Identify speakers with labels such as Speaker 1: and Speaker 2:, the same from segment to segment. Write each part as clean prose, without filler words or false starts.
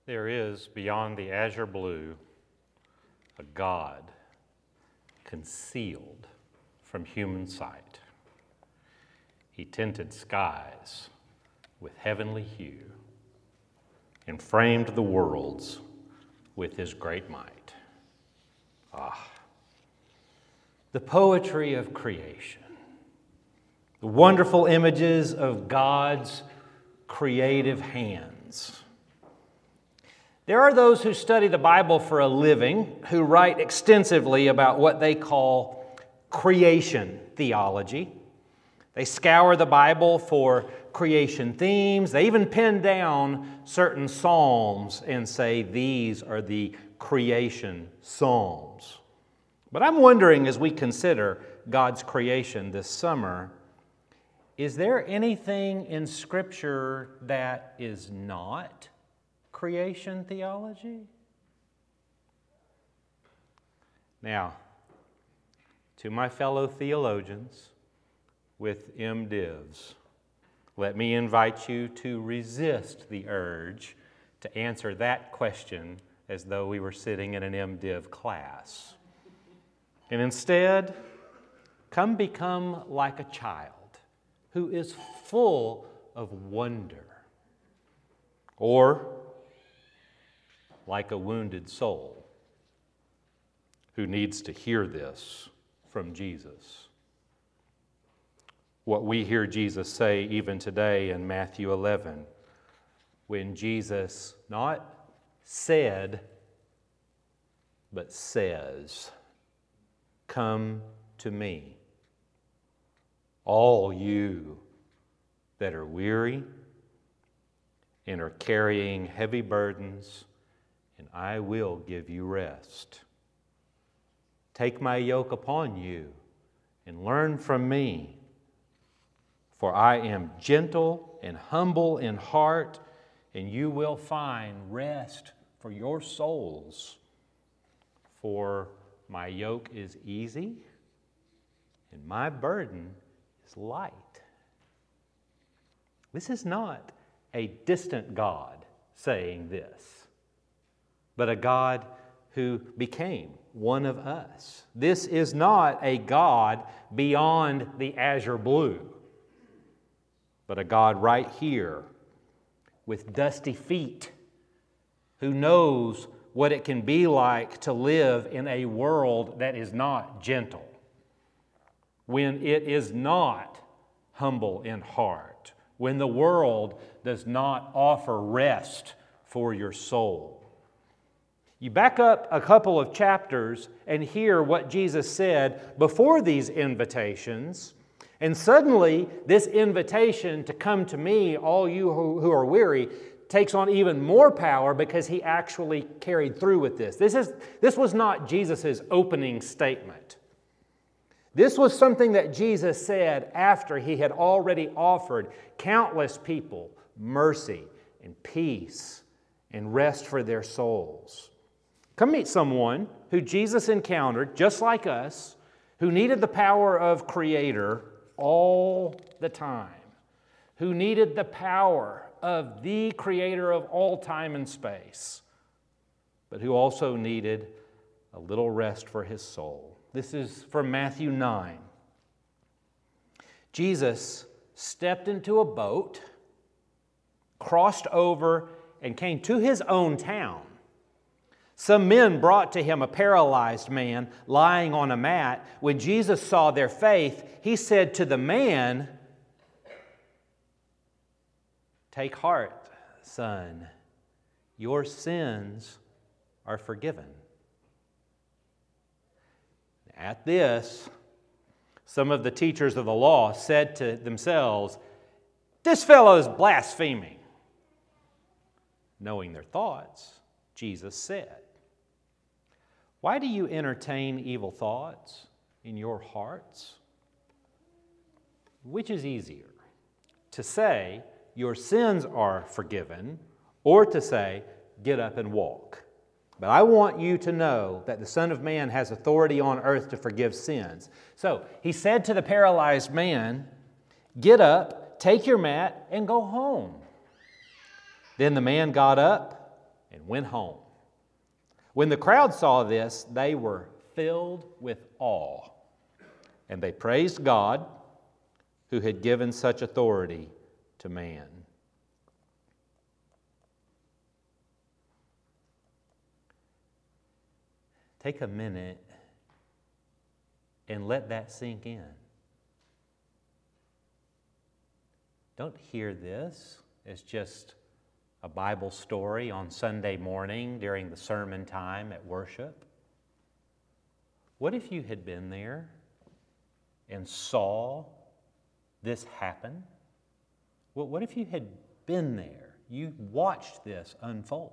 Speaker 1: There is, beyond the azure blue, a God concealed from human sight. He tinted skies with heavenly hue and framed the worlds with his great might. Ah, the poetry of creation, the wonderful images of God's creative hands. There are those who study the Bible for a living who write extensively about what they call creation theology. They scour the Bible for creation themes. They even pen down certain psalms and say these are the creation psalms. But I'm wondering, as we consider God's creation this summer, is there anything in Scripture that is not creation theology? Now, to my fellow theologians with MDivs, let me invite you to resist the urge to answer that question as though we were sitting in an MDiv class. And instead, come become like a child who is full of wonder, or like a wounded soul who needs to hear this from Jesus. What we hear Jesus say even today in Matthew 11, when Jesus not said, but says, "Come to me, all you that are weary and are carrying heavy burdens, and I will give you rest. Take my yoke upon you and learn from me, for I am gentle and humble in heart, and you will find rest for your souls. For my yoke is easy and my burden is light." This is not a distant God saying this, but a God who became one of us. This is not a God beyond the azure blue, but a God right here with dusty feet who knows what it can be like to live in a world that is not gentle, when it is not humble in heart, when the world does not offer rest for your soul. You back up a couple of chapters and hear what Jesus said before these invitations, and suddenly this invitation to come to me, all you who are weary, takes on even more power because he actually carried through with this. This was not Jesus' opening statement. This was something that Jesus said after he had already offered countless people mercy and peace and rest for their souls. Come meet someone who Jesus encountered, just like us, who needed the power of Creator all the time, who needed the power of the Creator of all time and space, but who also needed a little rest for his soul. This is from Matthew 9. Jesus stepped into a boat, crossed over, and came to his own town. Some men brought to him a paralyzed man lying on a mat. When Jesus saw their faith, he said to the man, "Take heart, son, your sins are forgiven." At this, some of the teachers of the law said to themselves, "This fellow is blaspheming." Knowing their thoughts, Jesus said, "Why do you entertain evil thoughts in your hearts? Which is easier, to say, 'Your sins are forgiven,' or to say, 'Get up and walk'? But I want you to know that the Son of Man has authority on earth to forgive sins." So he said to the paralyzed man, "Get up, take your mat, and go home." Then the man got up, and went home. When the crowd saw this, they were filled with awe, and they praised God who had given such authority to man. Take a minute and let that sink in. Don't hear this as just a Bible story on Sunday morning during the sermon time at worship. What if you had been there and saw this happen? What if you had been there? You watched this unfold.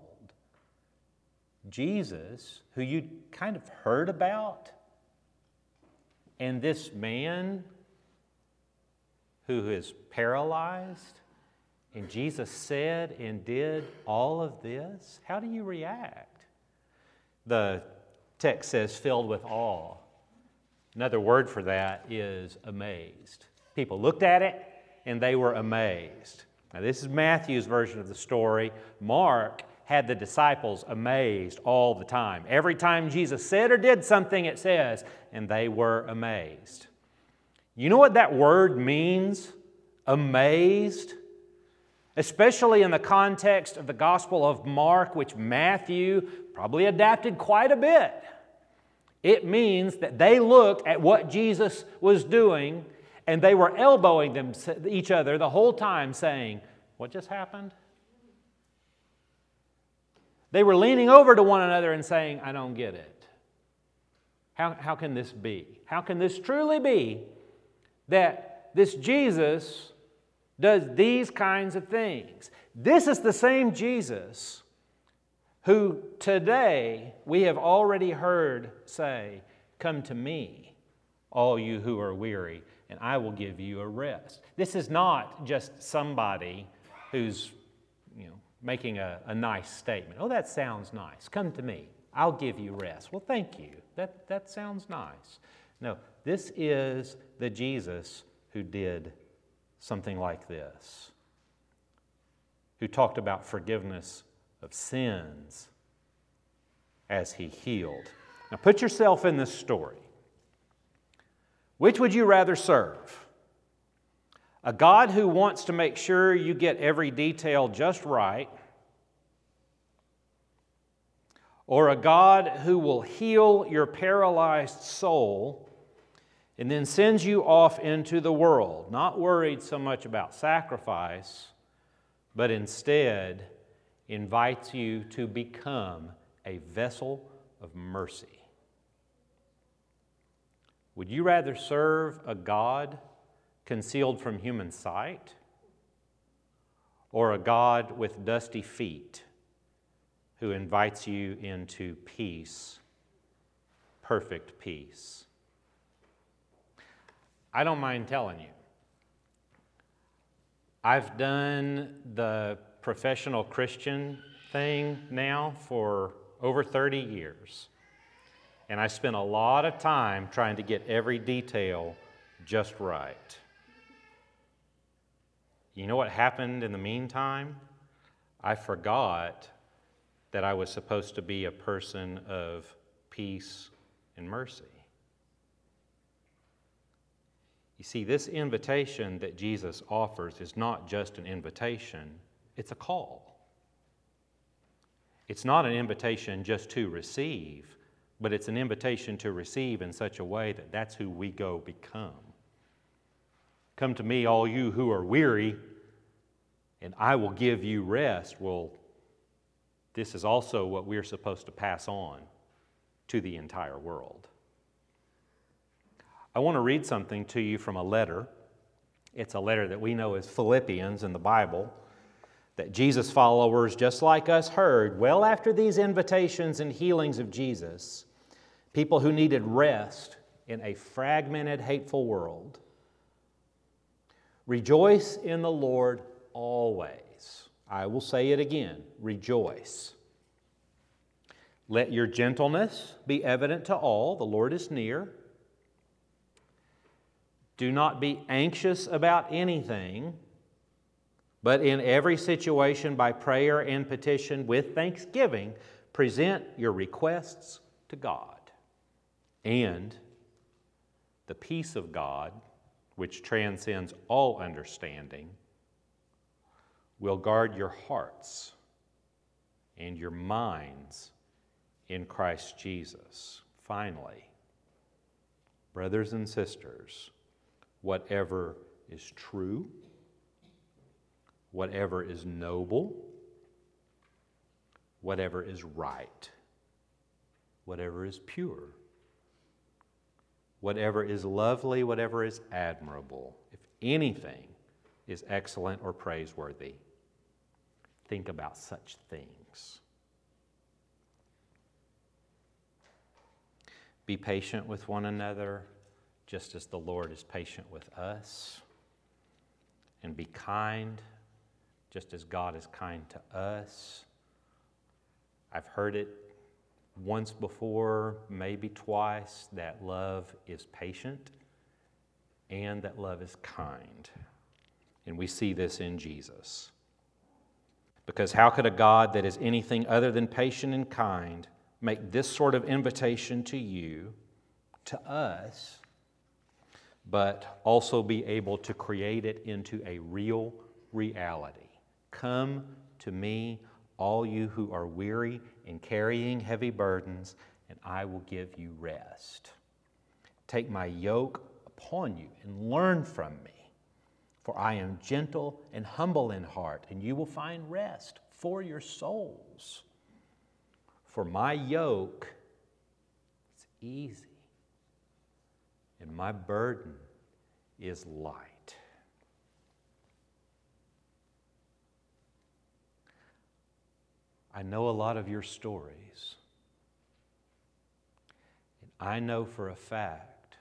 Speaker 1: Jesus, who you kind of heard about, and this man who is paralyzed, and Jesus said and did all of this, how do you react? The text says filled with awe. Another word for that is amazed. People looked at it and they were amazed. Now, this is Matthew's version of the story. Mark had the disciples amazed all the time. Every time Jesus said or did something, it says, and they were amazed. You know what that word means? Amazed? Especially in the context of the Gospel of Mark, which Matthew probably adapted quite a bit. It means that they looked at what Jesus was doing and they were elbowing each other the whole time saying, "What just happened?" They were leaning over to one another and saying, "I don't get it. How can this be? How can this truly be that this Jesus does these kinds of things?" This is the same Jesus who today we have already heard say, "Come to me, all you who are weary, and I will give you a rest." This is not just somebody who's making a nice statement. "Oh, that sounds nice. Come to me. I'll give you rest." Well, thank you. That sounds nice. No, this is the Jesus who did something like this, who talked about forgiveness of sins as he healed. Now, put yourself in this story. Which would you rather serve? A God who wants to make sure you get every detail just right, or a God who will heal your paralyzed soul and then sends you off into the world, not worried so much about sacrifice, but instead invites you to become a vessel of mercy? Would you rather serve a God concealed from human sight, or a God with dusty feet who invites you into peace, perfect peace? I don't mind telling you, I've done the professional Christian thing now for over 30 years, and I spent a lot of time trying to get every detail just right. You know what happened in the meantime? I forgot that I was supposed to be a person of peace and mercy. You see, this invitation that Jesus offers is not just an invitation, it's a call. It's not an invitation just to receive, but it's an invitation to receive in such a way that that's who we go become. "Come to me, all you who are weary, and I will give you rest." Well, this is also what we're supposed to pass on to the entire world. I want to read something to you from a letter. It's a letter that we know as Philippians in the Bible, that Jesus followers just like us heard well after these invitations and healings of Jesus, people who needed rest in a fragmented, hateful world. "Rejoice in the Lord always." I will say it again, rejoice. "Let your gentleness be evident to all. The Lord is near. Do not be anxious about anything, But in every situation, by prayer and petition with thanksgiving, present your requests to God. And the peace of God, which transcends all understanding, will guard your hearts and your minds in Christ Jesus. Finally, brothers and sisters, whatever is true, whatever is noble, whatever is right, whatever is pure, whatever is lovely, whatever is admirable, if anything is excellent or praiseworthy, think about such things. Be patient with one another, just as the Lord is patient with us. And be kind, just as God is kind to us. I've heard it once before, maybe twice, that love is patient and that love is kind. And we see this in Jesus. Because how could a God that is anything other than patient and kind make this sort of invitation to you, to us, but also be able to create it into a real reality? Come to me, all you who are weary and carrying heavy burdens, and I will give you rest. Take my yoke upon you and learn from me, for I am gentle and humble in heart, and you will find rest for your souls. For my yoke is easy, and my burden is light. I know a lot of your stories, and I know for a fact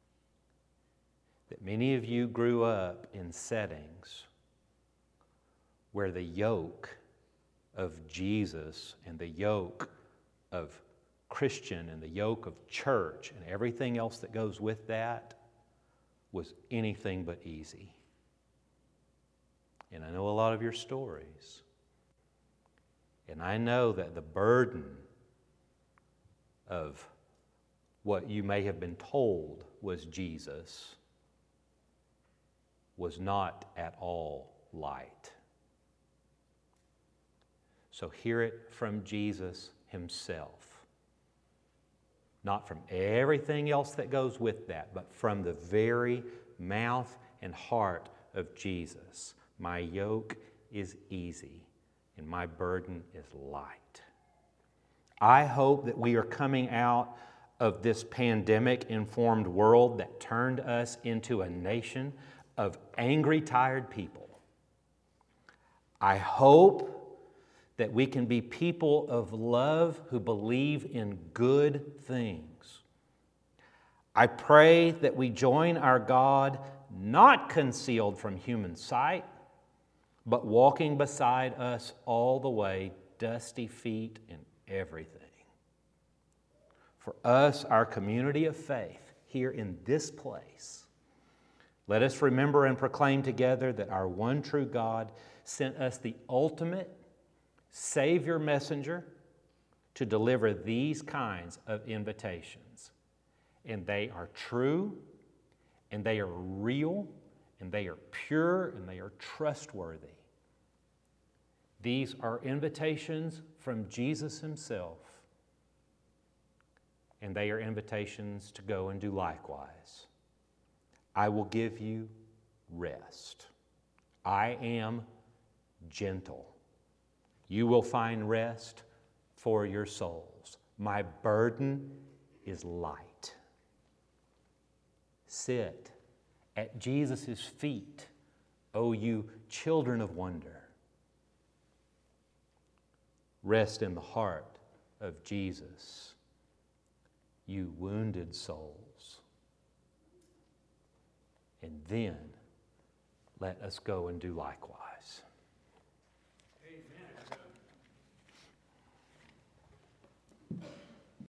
Speaker 1: that many of you grew up in settings where the yoke of Jesus and the yoke of Christian and the yoke of church and everything else that goes with that was anything but easy. And I know a lot of your stories. And I know that the burden of what you may have been told was Jesus was not at all light. So hear it from Jesus himself. Not from everything else that goes with that, but from the very mouth and heart of Jesus. My yoke is easy and my burden is light. I hope that we are coming out of this pandemic-informed world that turned us into a nation of angry, tired people. I hope that we can be people of love who believe in good things. I pray that we join our God not concealed from human sight, but walking beside us all the way, dusty feet and everything. For us, our community of faith here in this place, let us remember and proclaim together that our one true God sent us the ultimate Savior messenger to deliver these kinds of invitations. And they are true, and they are real, and they are pure, and they are trustworthy. These are invitations from Jesus himself, and they are invitations to go and do likewise. I will give you rest. I am gentle. You will find rest for your souls. My burden is light. Sit at Jesus' feet, O you children of wonder. Rest in the heart of Jesus, you wounded souls. And then let us go and do likewise.